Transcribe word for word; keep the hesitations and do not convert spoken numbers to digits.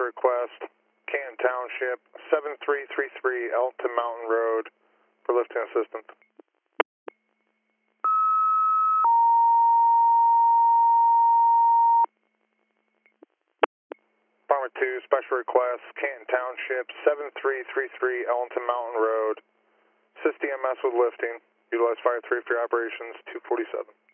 special request, Canton Township, seven three three three Elton Mountain Road for lifting assistance. Farmer two, special request, Canton Township, seven three three three Elton Mountain Road. Assist E M S with lifting. Utilize fire three for your operations, two forty-seven.